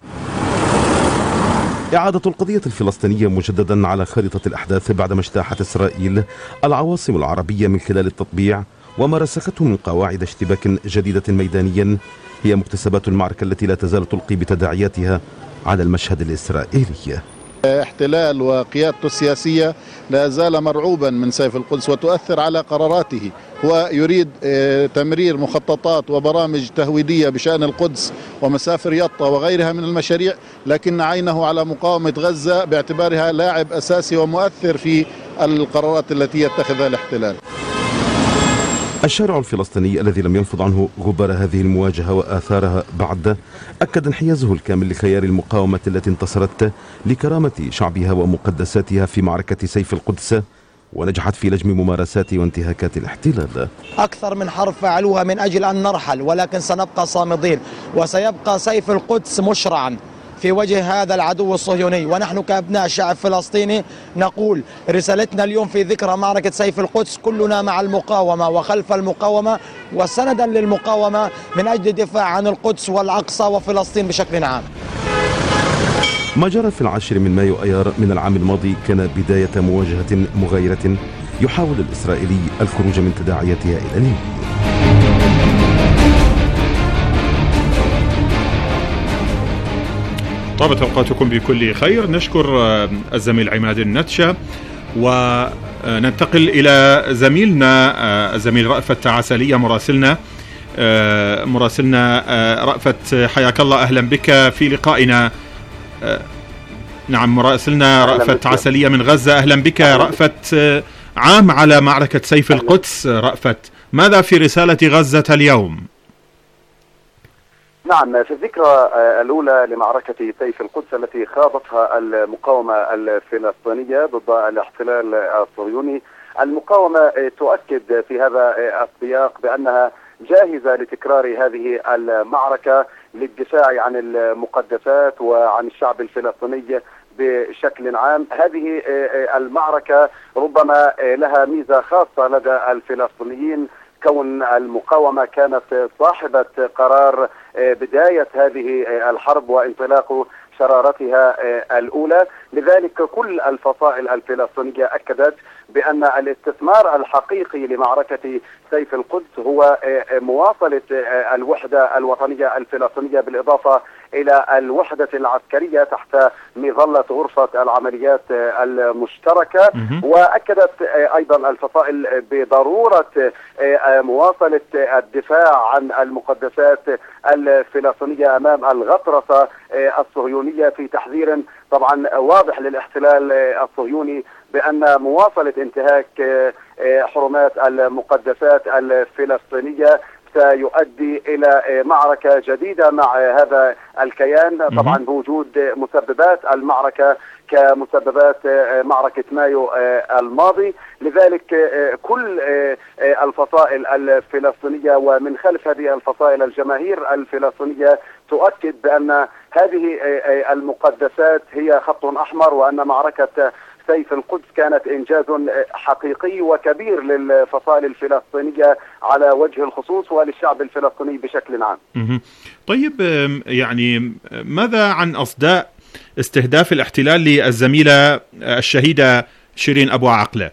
إعادة القضية الفلسطينية مجددا على خارطة الأحداث بعدما اجتاحت إسرائيل العواصم العربية من خلال التطبيع وما رسخته من قواعد اشتباك جديدة ميدانيا هي مكتسبات المعركة التي لا تزال تلقي بتداعياتها على المشهد الإسرائيلي. احتلال وقيادته السياسية لا زال مرعوبا من سيف القدس وتؤثر على قراراته. هو يريد تمرير مخططات وبرامج تهويدية بشأن القدس ومسافر يطا وغيرها من المشاريع، لكن عينه على مقاومة غزة باعتبارها لاعب أساسي ومؤثر في القرارات التي يتخذها الاحتلال. الشارع الفلسطيني الذي لم ينفض عنه غبار هذه المواجهة وآثارها بعد أكد انحيازه الكامل لخيار المقاومة التي انتصرت لكرامة شعبها ومقدساتها في معركة سيف القدس ونجحت في لجم ممارسات وانتهاكات الاحتلال. أكثر من حرب فعلوها من أجل أن نرحل، ولكن سنبقى صامدين، وسيبقى سيف القدس مشرعا في وجه هذا العدو الصهيوني. ونحن كأبناء شعب فلسطيني نقول رسالتنا اليوم في ذكرى معركة سيف القدس: كلنا مع المقاومة وخلف المقاومة وسندا للمقاومة من أجل الدفاع عن القدس والأقصى وفلسطين بشكل عام. ما جرى في العاشر من مايو أيار من العام الماضي كان بداية مواجهة مغايرة يحاول الإسرائيلي الخروج من تداعياتها إلى اليوم. طابت أوقاتكم بكل خير. نشكر الزميل عماد النتشا، وننتقل إلى زميلنا الزميل رأفت عسلية مراسلنا مراسلنا رأفت، حياك الله، أهلا بك في لقائنا. نعم، مراسلنا رأفت عسلية من غزة، أهلا بك رأفت. عام على معركة سيف القدس، رأفت، ماذا في رسالة غزة اليوم؟ نعم، في الذكرى الأولى لمعركة سيف القدس التي خاضتها المقاومة الفلسطينية ضد الاحتلال الصهيوني، المقاومة تؤكد في هذا السياق بأنها جاهزة لتكرار هذه المعركة للدفاع عن المقدسات وعن الشعب الفلسطيني بشكل عام. هذه المعركة ربما لها ميزة خاصة لدى الفلسطينيين، كون المقاومة كانت صاحبة قرار بداية هذه الحرب وانطلاق شرارتها الأولى. لذلك كل الفصائل الفلسطينية أكدت بأن الاستثمار الحقيقي لمعركة سيف القدس هو مواصلة الوحدة الوطنية الفلسطينية بالإضافة إلى الوحدة العسكرية تحت مظلة غرفة العمليات المشتركة. وأكدت أيضا الفصائل بضرورة مواصلة الدفاع عن المقدسات الفلسطينية أمام الغطرسة الصهيونية، في تحذير طبعا واضح للاحتلال الصهيوني بأن مواصلة انتهاك حرمات المقدسات الفلسطينية سيؤدي إلى معركة جديدة مع هذا الكيان، طبعا بوجود مسببات المعركة كمسببات معركة مايو الماضي. لذلك كل الفصائل الفلسطينية ومن خلف هذه الفصائل الجماهير الفلسطينية تؤكد بأن هذه المقدسات هي خط أحمر، وأن معركة سيف القدس كانت إنجاز حقيقي وكبير للفصائل الفلسطينية على وجه الخصوص وللشعب الفلسطيني بشكل عام. طيب، يعني ماذا عن أصداء استهداف الاحتلال للزميلة الشهيدة شيرين أبو عقلة؟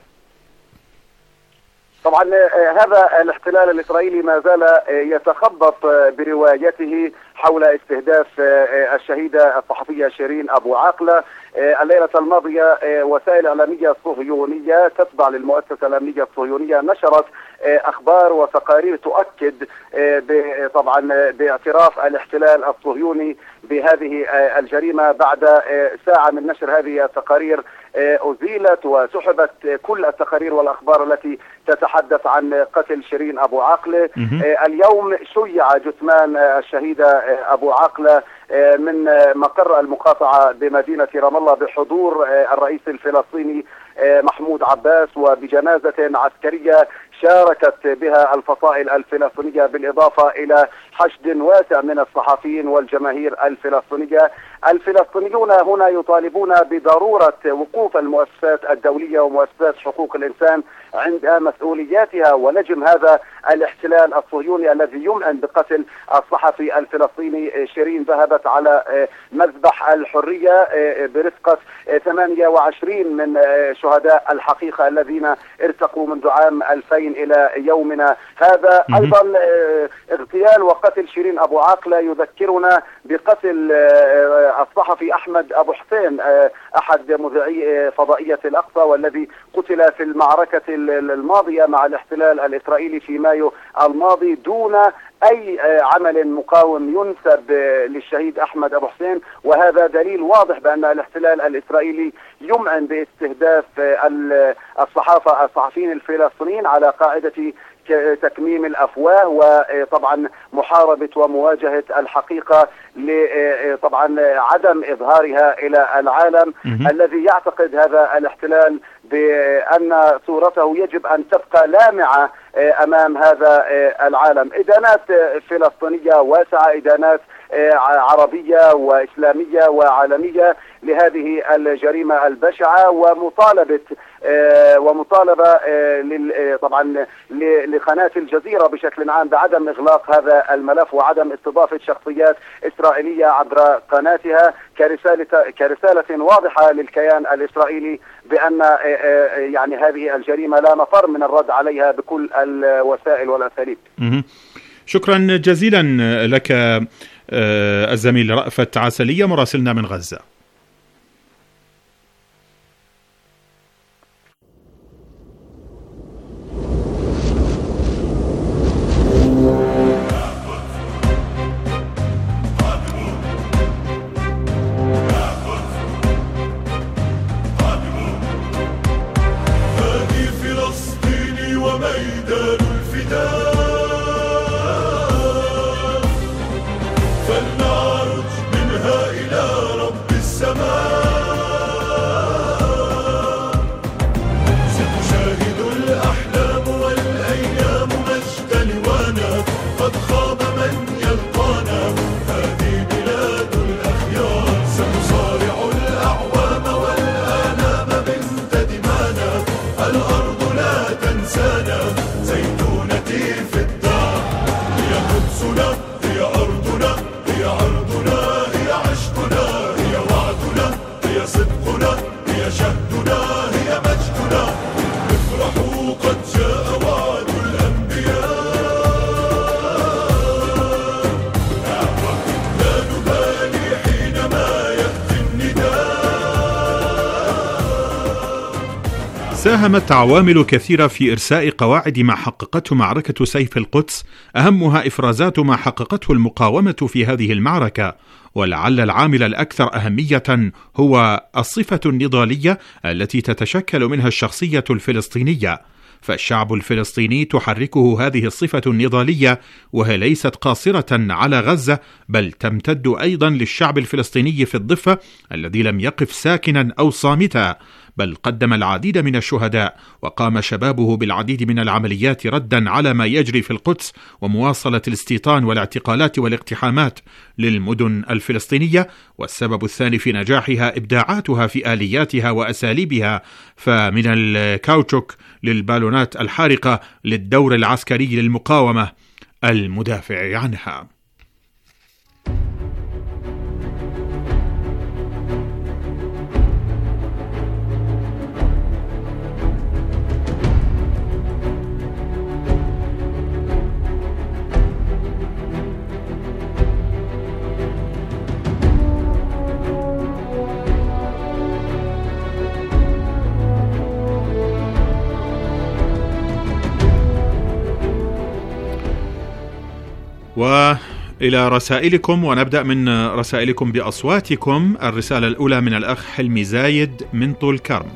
طبعا هذا الاحتلال الإسرائيلي ما زال يتخبط بروايته حول استهداف الشهيدة الصحفية شيرين أبو عقلة. الليلة الماضية وسائل إعلامية صهيونية تتبع للمؤسسة الأمنية الصهيونية نشرت أخبار وتقارير تؤكد طبعا باعتراف الاحتلال الصهيوني بهذه الجريمة. بعد ساعة من نشر هذه التقارير أزيلت وسحبت كل التقارير والأخبار التي تتحدث عن قتل شيرين أبو عقلة. اليوم شيع جثمان الشهيدة أبو عقلة من مقر المقاطعة بمدينة رام الله بحضور الرئيس الفلسطيني محمود عباس وبجنازة عسكرية شاركت بها الفصائل الفلسطينية، بالإضافة إلى حشد واسع من الصحفيين والجماهير الفلسطينية. الفلسطينيون هنا يطالبون بضرورة وقوف المؤسسات الدولية ومؤسسات حقوق الإنسان عند مسؤولياتها ولجم هذا الاحتلال الصهيوني الذي يمعن بقتل الصحفي الفلسطيني شيرين. ذهبت على مذبح الحرية برفقة ثمانية وعشرين من شهداء الحقيقة الذين ارتقوا منذ عام ألفين إلى يومنا هذا. أيضا اغتيال وقتل شيرين أبو عقلة يذكرنا بقتل الصحفي أحمد أبو حسين أحد مذيعي فضائية الأقصى، والذي قتل في المعركة الماضية مع الاحتلال الإسرائيلي في مايو الماضي دون أي عمل مقاوم ينسب للشهيد أحمد أبو حسين. وهذا دليل واضح بأن الاحتلال الإسرائيلي يمعن باستهداف الصحافة الصحفيين الفلسطينيين على قاعدة تكميم الأفواه، وطبعا محاربة ومواجهة الحقيقة طبعا عدم إظهارها إلى العالم الذي يعتقد هذا الاحتلال بأن صورته يجب أن تبقى لامعة أمام هذا العالم. إدانات فلسطينية واسعة، إدانات عربية وإسلامية وعالمية لهذه الجريمة البشعة، ومطالبة ومطالبة طبعا لقناة الجزيرة بشكل عام بعدم إغلاق هذا الملف وعدم استضافة شخصيات إسرائيلية عبر قناتها كرسالة كرسالة واضحة للكيان الإسرائيلي بأن يعني هذه الجريمة لا مفر من الرد عليها بكل الوسائل والأساليب. شكرا جزيلا لك الزميل رأفت عسلية مراسلنا من غزة. فلنعرج منها إلى رب السماء. ساهمت عوامل كثيرة في إرساء قواعد ما حققته معركة سيف القدس، أهمها إفرازات ما حققته المقاومة في هذه المعركة، ولعل العامل الأكثر أهمية هو الصفة النضالية التي تتشكل منها الشخصية الفلسطينية. فالشعب الفلسطيني تحركه هذه الصفة النضالية، وهي ليست قاصرة على غزة، بل تمتد أيضا للشعب الفلسطيني في الضفة الذي لم يقف ساكنا أو صامتا، بل قدم العديد من الشهداء، وقام شبابه بالعديد من العمليات ردا على ما يجري في القدس، ومواصلة الاستيطان والاعتقالات والاقتحامات للمدن الفلسطينية. والسبب الثاني في نجاحها إبداعاتها في آلياتها وأساليبها، فمن الكاوتشوك للبالونات الحارقة للدور العسكري للمقاومة المدافع عنها. وإلى رسائلكم، ونبدأ من رسائلكم بأصواتكم. الرسالة الأولى من الأخ حلمي زايد من طول كرم.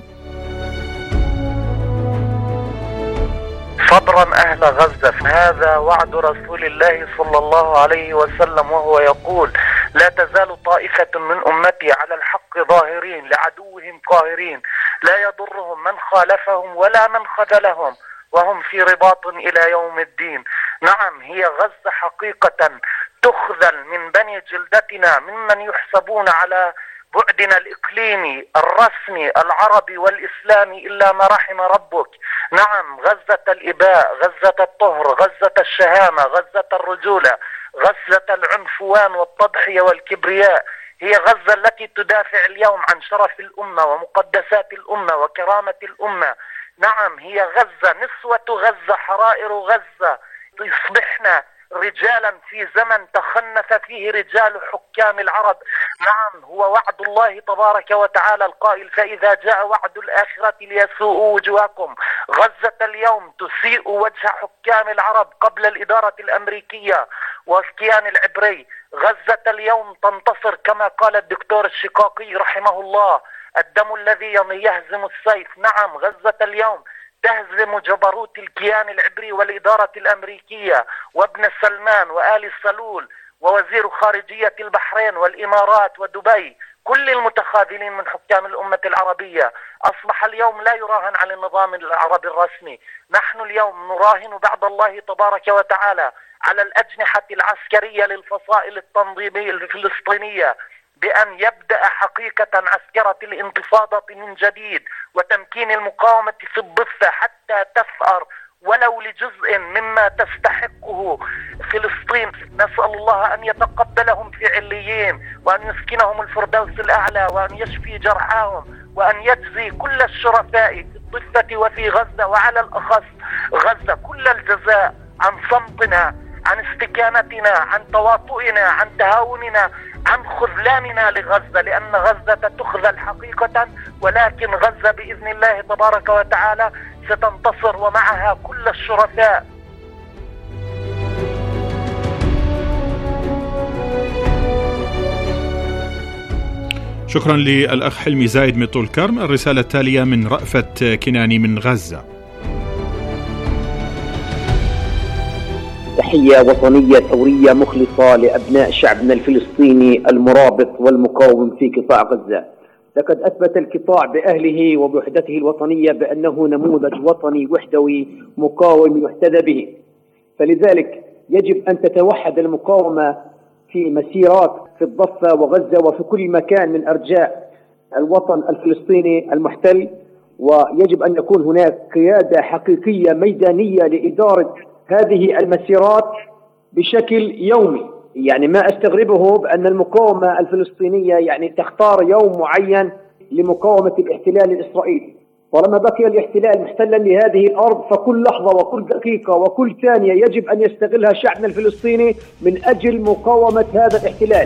صبرا أهل غزة، هذا وعد رسول الله صلى الله عليه وسلم وهو يقول: لا تزال طائفة من أمتي على الحق ظاهرين لعدوهم قاهرين، لا يضرهم من خالفهم ولا من خذلهم، وهم في رباط إلى يوم الدين. نعم، هي غزة حقيقة تخذل من بني جلدتنا ممن يحسبون على بعدنا الإقليمي الرسمي العربي والإسلامي إلا ما رحم ربك. نعم، غزة الإباء، غزة الطهر، غزة الشهامة، غزة الرجولة، غزة العنفوان والتضحية والكبرياء، هي غزة التي تدافع اليوم عن شرف الأمة ومقدسات الأمة وكرامة الأمة. نعم، هي غزة، نسوة غزة، حرائر غزة، يصبحنا رجالا في زمن تخنث فيه رجال حكام العرب. نعم، هو وعد الله تبارك وتعالى القائل: فإذا جاء وعد الآخرة ليسوءوا وجوهكم. غزة اليوم تسيء وجه حكام العرب قبل الإدارة الأمريكية والكيان العبري. غزة اليوم تنتصر كما قال الدكتور الشقاقي رحمه الله: الدم الذي يهزم السيف. نعم، غزة اليوم تهزم جبروت الكيان العبري والإدارة الأمريكية وابن سلمان وآل سلول ووزير خارجية البحرين والإمارات ودبي، كل المتخاذلين من حكام الأمة العربية. أصبح اليوم لا يراهن على النظام العربي الرسمي، نحن اليوم نراهن بعد الله تبارك وتعالى على الأجنحة العسكرية للفصائل التنظيمية الفلسطينية بأن يبدأ حقيقة عسكرة الانتفاضة من جديد وتمكين المقاومة في الضفة حتى تثأر ولو لجزء مما تستحقه فلسطين. نسأل الله أن يتقبلهم في عليين، وأن يسكنهم الفردوس الأعلى، وأن يشفي جرحاهم، وأن يجزي كل الشرفاء في الضفة وفي غزة، وعلى الأخص غزة، كل الجزاء عن صمتنا، عن استكانتنا، عن تواطؤنا، عن تهاوننا، عن خذلاننا لغزة، لأن غزة تخذل حقيقة، ولكن غزة بإذن الله تبارك وتعالى ستنتصر ومعها كل الشرفاء. شكرا للأخ حلمي زايد من طول كرم. الرسالة التالية من رأفت كناني من غزة. تحية وطنية ثورية مخلصة لأبناء شعبنا الفلسطيني المرابط والمقاوم في قطاع غزة. لقد أثبت القطاع بأهله وبوحدته الوطنية بأنه نموذج وطني وحدوي مقاوم يحتذى به، فلذلك يجب أن تتوحد المقاومة في مسيرات في الضفة وغزة وفي كل مكان من أرجاء الوطن الفلسطيني المحتل، ويجب أن يكون هناك قيادة حقيقية ميدانية لإدارة هذه المسيرات بشكل يومي. يعني ما استغربه بأن المقاومة الفلسطينية يعني تختار يوم معين لمقاومة الاحتلال الإسرائيلي. طالما بقي الاحتلال محتلا لهذه الأرض، فكل لحظة وكل دقيقة وكل ثانية يجب أن يستغلها شعبنا الفلسطيني من أجل مقاومة هذا الاحتلال.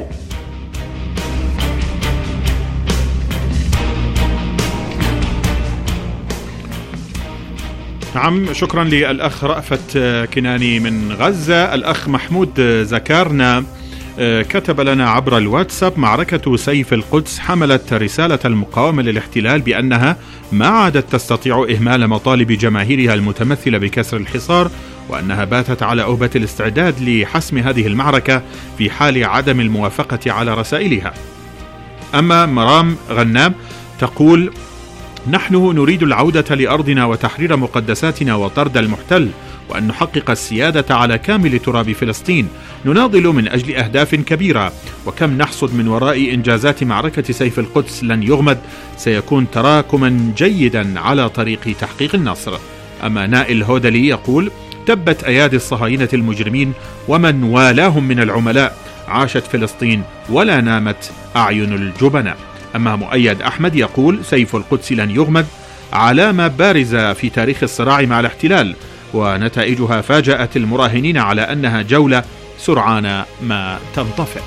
نعم، شكرا للأخ رأفت كناني من غزة. الأخ محمود زكارنا كتب لنا عبر الواتساب: معركة سيف القدس حملت رسالة المقاومة للاحتلال بأنها ما عادت تستطيع إهمال مطالب جماهيرها المتمثلة بكسر الحصار، وأنها باتت على أهبة الاستعداد لحسم هذه المعركة في حال عدم الموافقة على رسائلها. أما مرام غنام تقول: نحن نريد العودة لأرضنا وتحرير مقدساتنا وطرد المحتل، وأن نحقق السيادة على كامل تراب فلسطين. نناضل من أجل أهداف كبيرة، وكم نحصد من وراء إنجازات معركة سيف القدس لن يغمد، سيكون تراكما جيدا على طريق تحقيق النصر. أما نائل هودلي يقول: تبت أيادي الصهاينة المجرمين ومن والاهم من العملاء، عاشت فلسطين ولا نامت أعين الجبناء. أما مؤيد أحمد يقول: سيف القدس لن يغمد، علامة بارزة في تاريخ الصراع مع الاحتلال، ونتائجها فاجأت المراهنين على أنها جولة سرعان ما تنطفئ.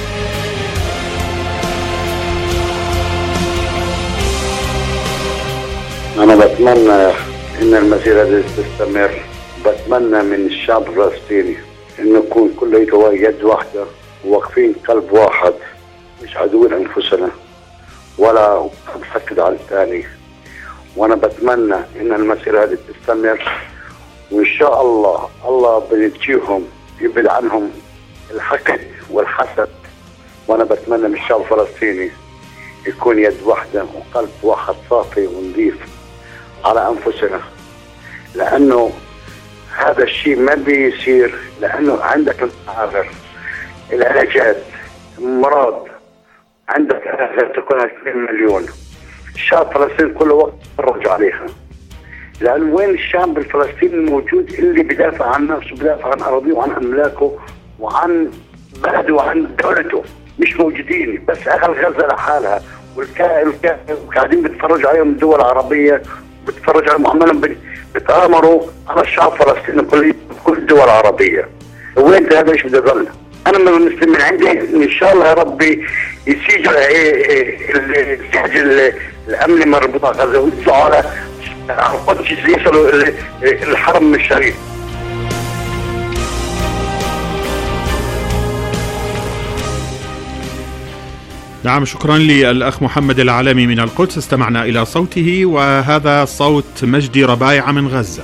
أنا بتمنى إن المسيرة دي تستمر. بتمنى من الشعب الفلسطيني إن نكون كلنا يد واحدة وواقفين قلب واحد، مش عدوين أنفسنا ولا نحقد على الثاني. وأنا بتمنى إن المسيرة هذه تستمر، وإن شاء الله الله بيجيهم يبعد عنهم الحقد والحسد. وأنا بتمنى من الشعب الفلسطيني يكون يد واحدة وقلب واحد صافي ونظيف على أنفسنا، لأنه هذا الشيء ما بيصير لأنه عندك المعابر، العلاجات، مرض، عندك تكون عشرين مليون. الشعب الفلسطيني كل وقت يتفرج عليها، لأن وين الشعب الفلسطيني الموجود اللي بدافع عن نفسه، بدافع عن أراضيه وعن أملاكه وعن بلده وعن دولته؟ مش موجودين، بس أهل غزة لحالها، والقاعدين بيتفرجوا عليهم الدول العربية، بيتفرجوا عليهم عمالهم بيتآمروا على الشعب الفلسطيني كل كل الدول العربية. وين هذا ايش بده يضل؟ أنا من المسلمين من عندي إن شاء الله يا ربي يسيجوا السجل الأمني مربوطة غزة ويطلعوا على القدس يصلوا الحرم الشريف. نعم، شكرا للأخ محمد العالمي من القدس، استمعنا إلى صوته، وهذا صوت مجدي ربايعة من غزة.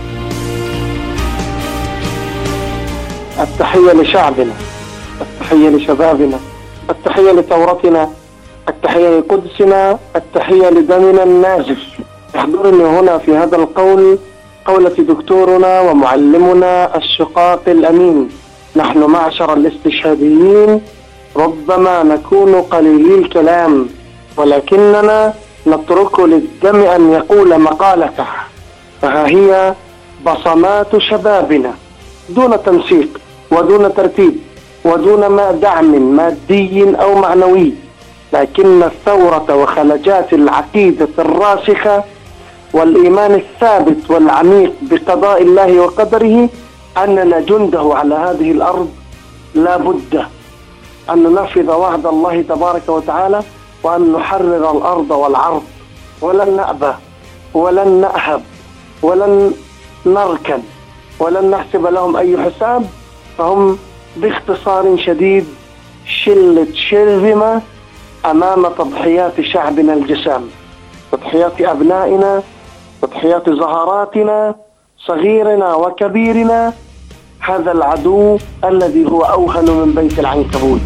التحية لشعبنا، التحية لشبابنا، التحية لثورتنا، التحية لقدسنا، التحية لدمنا النازف. يحضرني هنا في هذا القول قولة دكتورنا ومعلمنا الشقاق الأمين: نحن معشر الاستشهاديين ربما نكون قليلي الكلام، ولكننا نترك للدم أن يقول مقالته. فها هي بصمات شبابنا دون تنسيق ودون ترتيب ودون ما دعم مادي أو معنوي، لكن الثورة وخلجات العقيدة الراسخة والإيمان الثابت والعميق بقضاء الله وقدره أننا جنده على هذه الأرض لا بد أن ننفذ وعد الله تبارك وتعالى، وأن نحرر الأرض والعرض، ولن نأبى ولن نأهب ولن نركن ولن نحسب لهم أي حساب. فهم باختصار شديد شلة شرذمة أمام تضحيات شعبنا الجسام، تضحيات أبنائنا، تضحيات زهراتنا، صغيرنا وكبيرنا. هذا العدو الذي هو أوهن من بيت العنكبوت.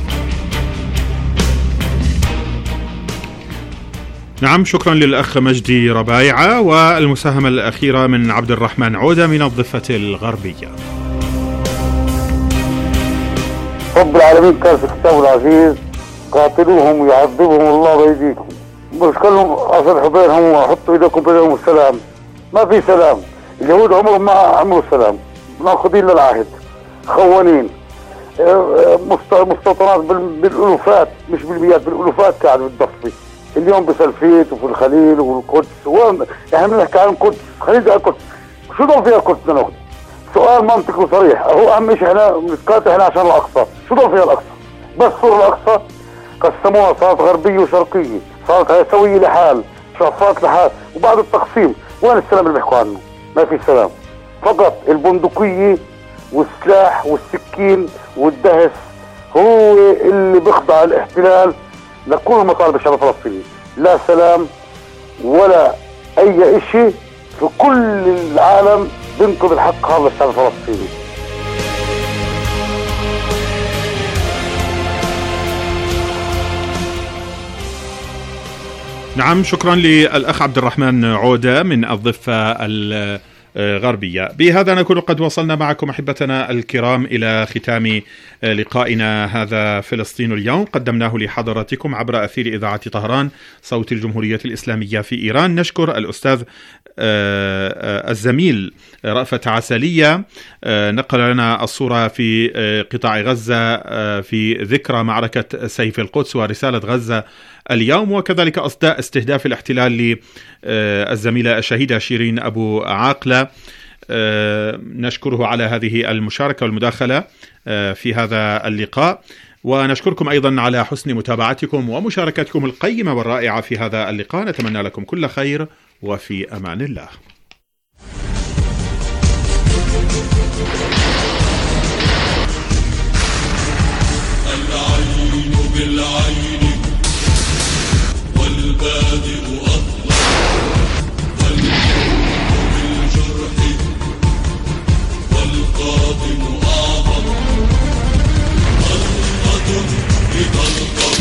نعم، شكرا للأخ مجدي ربايعة. والمساهمة الأخيرة من عبد الرحمن عودة من الضفة الغربية. رب العالمين قال في كتابه العزيز: قاتلوهم ويعذبهم الله بأيديكم. بس كلهم أصلحوا بينهم وحطوا إيديكم بينهم السلام. ما في سلام. اليهود عمرهم ما عملوا السلام، ناقضين للعهد، خوانين، مستوطنات بالألوفات مش بالمئات، بالألوفات قاعد بالضفة اليوم بسلفيت وفي الخليل والقدس. احنا بنحكي عن القدس، خليج القدس، شو ضل فيها القدس ناخذ؟ سؤال منطقي وصريح. هو اهم شيء احنا بنتقاتل احنا عشان الاقصى، شو ضل فيها الاقصى؟ بس صور الاقصى قسموها، صارت غربيه وشرقيه، صارت سويه لحال، شرفات لحال، وبعد التقسيم وين السلام اللي بيحكوا عنه؟ ما في سلام. فقط البندقية والسلاح والسكين والدهس هو اللي بيخضع الاحتلال لكل مطالب الشعب الفلسطيني. لا سلام ولا اي اشي في كل العالم بينقذ الحق هذا الشعب الفلسطيني. نعم، شكرا للأخ عبد الرحمن عودة من الضفة الغربية. بهذا نكون قد وصلنا معكم أحبتنا الكرام إلى ختام لقائنا هذا فلسطين اليوم، قدمناه لحضراتكم عبر أثير إذاعة طهران صوت الجمهورية الإسلامية في إيران. نشكر الأستاذ الزميل رأفت عسلية نقل لنا الصورة في قطاع غزة في ذكرى معركة سيف القدس ورسالة غزة اليوم، وكذلك أصداء استهداف الاحتلال للزميلة الشهيدة شيرين أبو عاقلة. نشكره على هذه المشاركة والمداخلة في هذا اللقاء، ونشكركم أيضا على حسن متابعتكم ومشاركتكم القيمة والرائعة في هذا اللقاء. نتمنى لكم كل خير وفي أمان الله. العين بالعين والبادئ أطلق والجرح بالجرح والقادم أعظم. طلقة بطلقة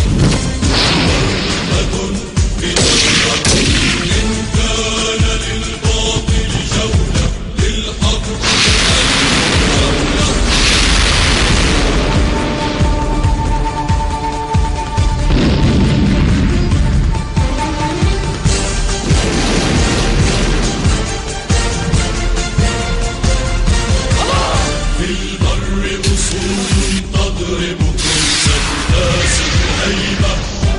ضربة بضربة إن كان للباطل جولة للحق جولة. في البر أسود تضرب كل سداس الهيبة.